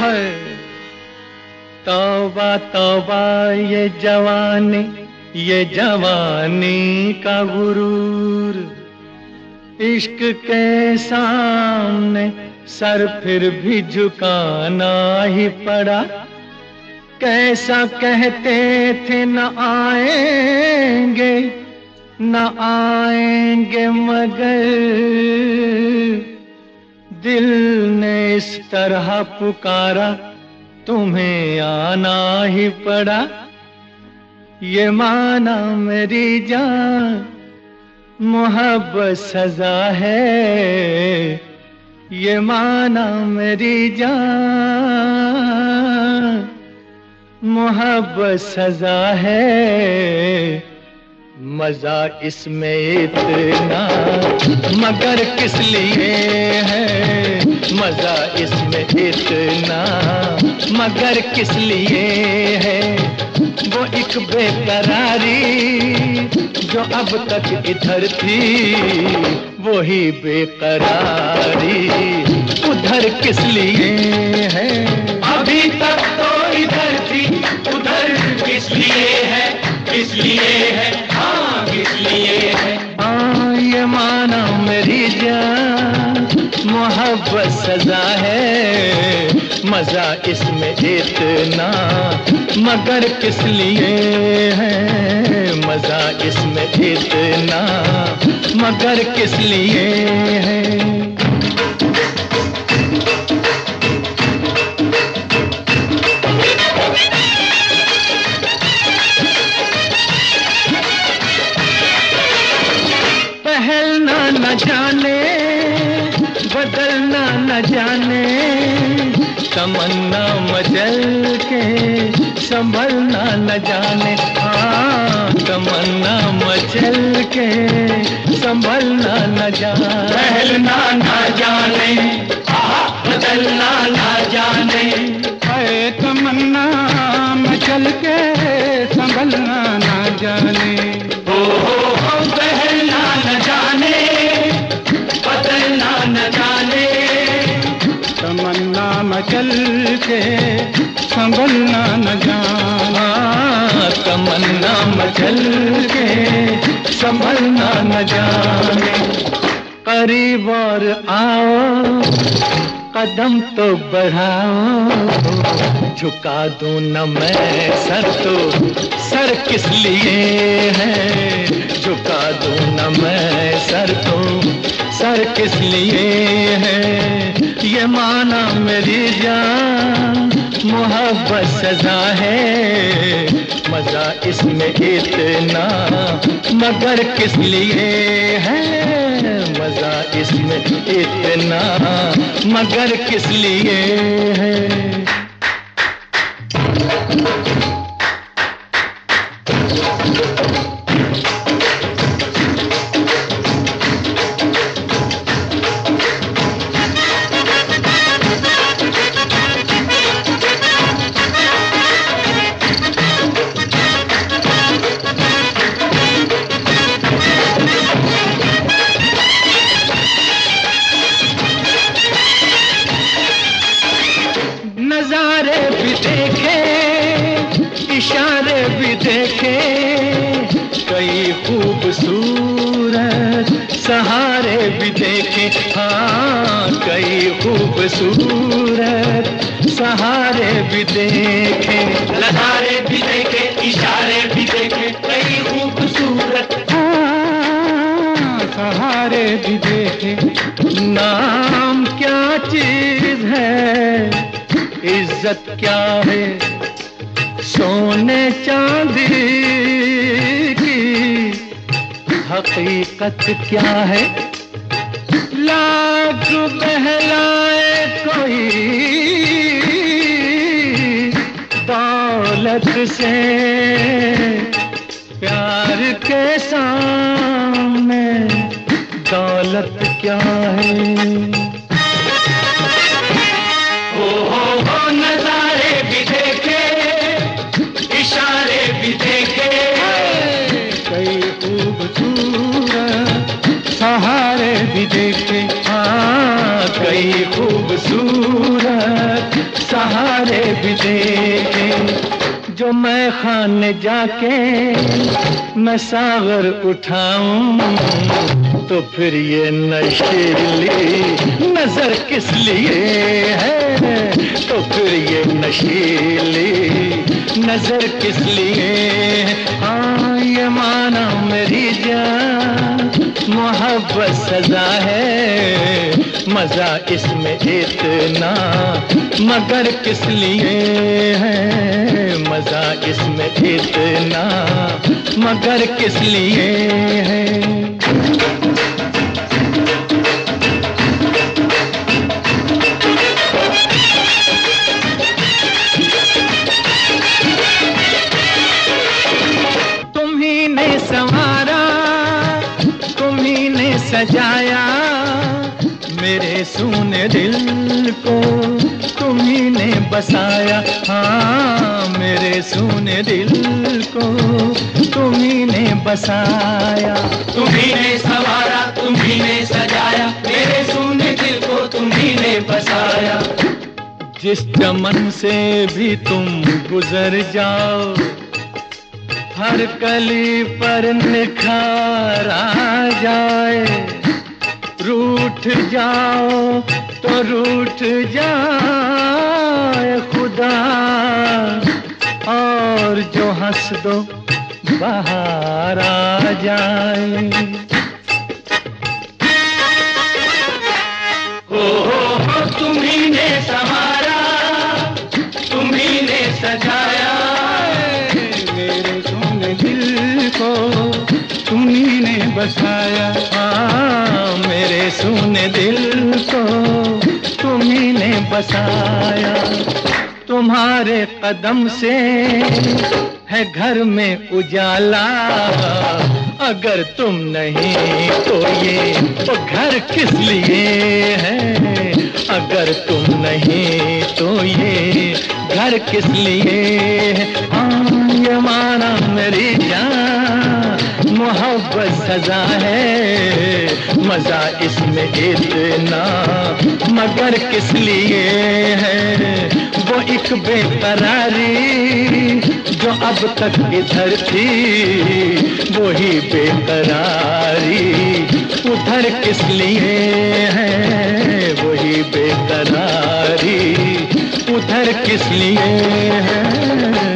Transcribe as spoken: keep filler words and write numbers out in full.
है तौबा तौबा ये जवानी, ये जवानी का गुरूर। इश्क के सामने सर फिर भी झुकाना ही पड़ा। कैसा कहते थे न आएंगे न आएंगे, मगर दिल ने इस तरह पुकारा, तुम्हें आना ही पड़ा। ये माना मेरी जान मोहब्बत सजा है, ये माना मेरी जान मोहब्बत सजा है। मजा इसमें इतना मगर किस लिए है, मजा इसमें इतना मगर किस लिए है। वो एक बेकरारी जो अब तक इधर थी, वही बेकरारी उधर किस लिए है। अभी तक तो इधर थी, उधर किस लिए है, किस लिए है, हाँ किस लिए है। हाँ ये माना मेरी जान मोहब्बत सजा है, मजा इसमें इतना मगर किस लिए है, मजा इसमें इतना मगर किस लिए है। पहलना न जाने बदलना न जाने, तमन्ना मचल के संभलना न जाने। हाँ तमन्ना मचल के संभलना न जाने। पहलना न जाने बदलना न जाने, है तमन्ना मचल के संभलना न जाने। ओ हो हो पहलना न जाने बदलना न जाने, तमन्ना मचल के संभलना न जाना। तमन्ना मचल के संभलना न जाने। करीब और आओ कदम तो बढ़ाओ, झुका दूं न मैं सर तो सर किस लिए है। झुका दूं न मैं सर तो सर किस लिए है। ये माना मेरी जान मोहब्बत सजा है, मजा इसमें इतना मगर किस लिए है, मजा इसमें इतना मगर किस लिए है। नजारे भी देखे इशारे भी देखे, कई खूबसूरत सहारे भी देखे। हाँ कई खूबसूरत सहारे भी देखे। नजारे भी देखे इशारे भी देखे, कई खूबसूरत सहारे भी देखे। नाम क्या चीज है, इज्जत क्या है, सोने चांदी की हकीकत क्या है। लाख बहलाए कोई दौलत से, प्यार के सामने दौलत क्या है। ओ हो हो नजारे भी देखे इशारे भी देखे, कई खूबसूरत सहारे भी देखे। हाँ कई खूबसूरत सहारे भी देखे। जो मैं खाने जाके मैं सागर उठाऊं तो फिर ये नशीली नजर किस लिए है, तो फिर ये नशीली नजर किस लिए है। हाँ ये माना मेरी जान मोहब्बत सजा है, मजा इसमें इतना मगर किस लिए है, मजा इसमें इतना मगर किस लिए है। तुम्ही ने संवारा, तुम्ही ने सजाया मेरे सूने दिल को, तुम्ही ने बसाया। हाँ मेरे सूने दिल को तुम्ही ने बसाया। तुम्ही ने संवारा, तुम्ही ने सजाया, मेरे सूने दिल को तुम्ही ने बसाया। जिस चमन से भी तुम गुजर जाओ, हर कली पर निखार आ जाए। रूठ जाओ तो रूठ जाए खुदा, और जो हंस दो बाहर आ जाए। हो हो हो तुम्ही ने संवारा, तुम्ही ने सजाया, मेरे सोने दिल को तुम्ही ने बसाया। हाँ मेरे सोने दिल को तुम्ही ने बसाया। तुम्हारे कदम से है घर में उजाला, अगर तुम नहीं तो ये तो घर किस लिए है, अगर तुम नहीं तो ये घर किस लिए है। हाँ ये माना मेरी जान मोहब्बत सजा है, मजा इसमें इतना मगर किस लिए है। वो एक बेकरारी जो अब तक इधर थी, वही बेकरारी उधर किस लिए है, वही बेकरारी उधर किस लिए है।